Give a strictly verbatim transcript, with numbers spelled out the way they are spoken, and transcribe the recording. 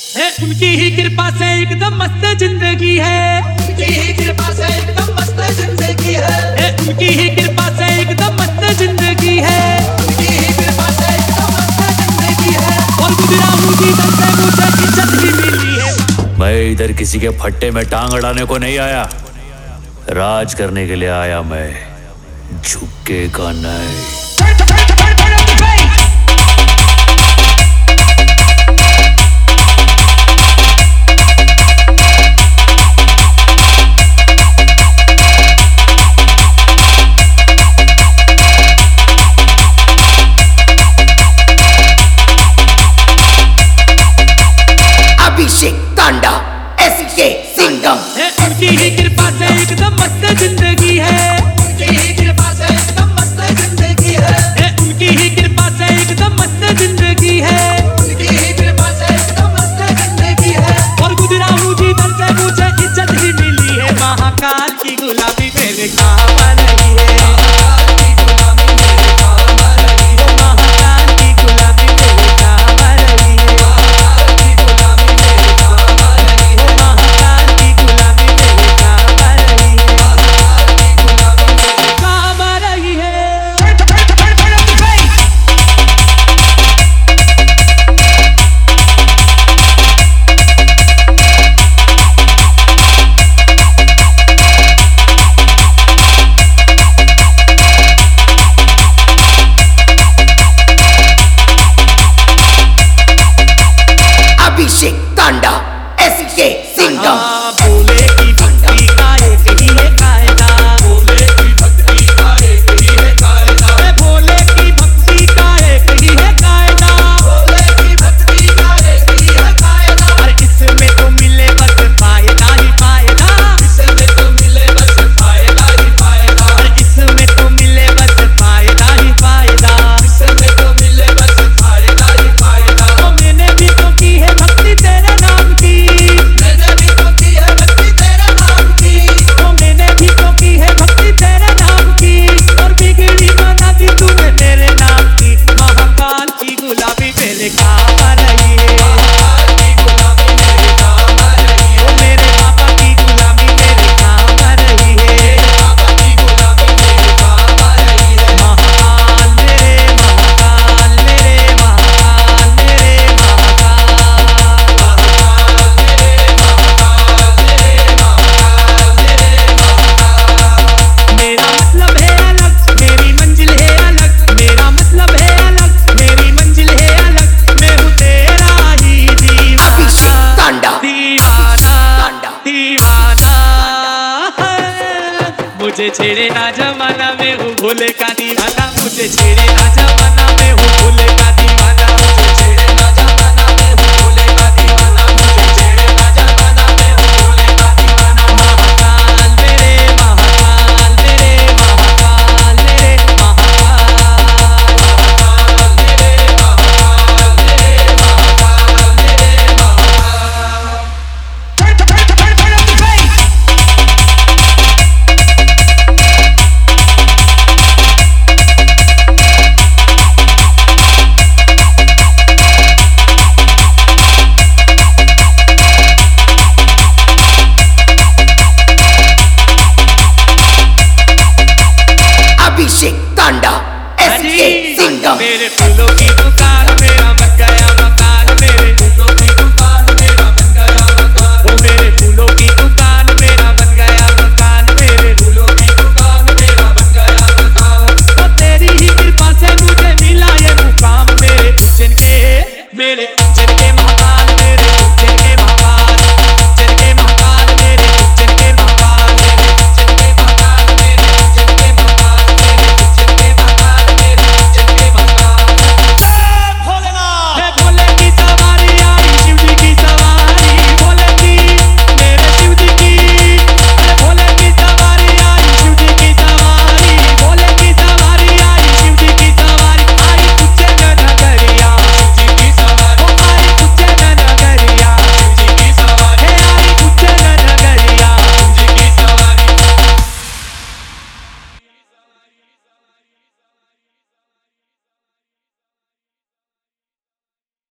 है, उनकी ही कृपा से एकदम मस्त जिंदगी है, उनकी ही कृपा से एकदम मस्त जिंदगी है, है, उनकी ही कृपा से एकदम मस्त जिंदगी है, उनकी ही कृपा से एकदम मस्त जिंदगी है। और गुजरा हूँ जीवन से मुझे इज्जत ही मिली है। मैं इधर किसी के फट्टे में टांग अड़ाने को नहीं आया, राज करने के लिए आया मैं, झुकेगा नहीं। अभिषेक तांडा एस के सिंघम। उनकी ही कृपा से एकदम मस्त जिंदगी है, उनकी ही कृपा से एकदम मस्त जिंदगी है, उनकी ही कृपा से एकदम मस्त जिंदगी है, उनकी ही कृपा से एकदम मस्त जिंदगी है। और गुजरा हूँ जीवन से मुझे इज्जत ही मिली है, महाकाल की गुलामी मेरे काम आ रही है, महाकाल की गुलामी मेरे काम आ रही है, महाकाल की गुलामी मेरे काम आ रही है, महाकाल की गुलामी मेरे काम आ रही है, महाकाल की गुलामी मेरे काम आ रही है, महाकाल की गुलामी मेरे काम आ रही है। अभिषेक तांडा एस के सिंघम। भोले की भक्ति का एक ही है कायदा, भोले की भक्ति का एक ही है कायदा, भोले की भक्ति का एक ही है कायदा, भोले की भक्ति का एक ही है कायदा। और इसमें तो मिले बस फायदा ही फायदा, इसमें तो मिले बस फायदा ही फायदा, और इसमें तो मिले बस फायदा ही फायदा, इसमें तो मिले बस फायदा ही फायदा। तो मैंने भी तो की है भक्ति तेरे नाम की, मैंने भी तो की है भक्ति तेरे नाम की, तो मैंने भी तो की है भक्ति तेरे नाम की, और बिगड़ी बना दी तूने मेरे नाम की। महाकाल की गुलाबी मेरे काम आ रही है, महाकाल की गुलाबी मेरे काम आ रही है, मेरे बाबा की गुलामी मेरे काम आ रही है, मेरे बाबा की गुलामी मेरे काम आ रही है। महाकाल मेरे महाकाल मेरे महाकाल मेरे महाकाल, महाकाल मेरे महाकाल मेरे महाकाल मेरे महाकाल। मेरा मतलब है अलग, मेरी मंजिल है अलग, मेरा मतलब है अलग, मेरी मंजिल है अलग, मैं हूँ तेरा ही दीवाना, अभिषेक तांडा दीवाना तांडा दीवाना है। मुझे छेड़े ना जमाना, मैं हूँ भोले का दीवाना, मुझे छेड़े ना जमाना, मैं हूँ भोले का दीवाना, मुझे छेड़े ना जमाना, मैं हूँ भोले का दीवाना, मुझे छेड़े ना जमाना, मैं हूँ भोले का दीवाना। महाकाल मेरे महाकाल मेरे महाकाल मेरे महाकाल, महाकाल मेरे महाकाल मेरे महाकाल मेरे महाकाल। अभिषेक तांडा एस के सिंघम। मेरे फूलों की दुकान मेरा बन गया मकान, मेरे फूलों की दुकान मेरा बन गया मकान, ओ मेरे फूलों की दुकान मेरा बन गया मकान, मेरे फूलों की दुकान मेरा बन गया मकान। तो तेरी ही कृपा से मुझे मिला ये मुकाम, मेरे उज्जैन के मेरे